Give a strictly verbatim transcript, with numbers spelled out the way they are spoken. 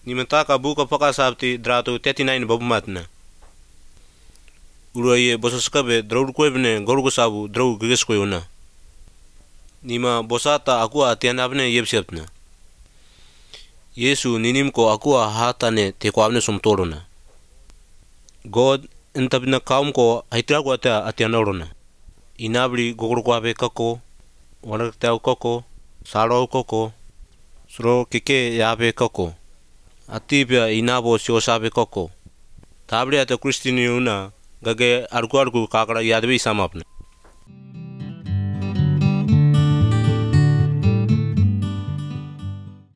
Nimataka buka paka sabti drato thirty-nine babumatna. Uru ye bosaskabe draud koebne gorugo sabu draud geges koyuna. Nima bosata akua tianabne yebsepna. Yesu ninimko akua hatane tekwabne somtorona. God entabna kaumko haitragwata atianorona. Inabri gogurkwabe kako, wanaktau kako, saro kako, sro keke yabe kako. Atibia inabo siosabe kako. Tabri ata Kristini una gage argu argu kakara yadbe samapna.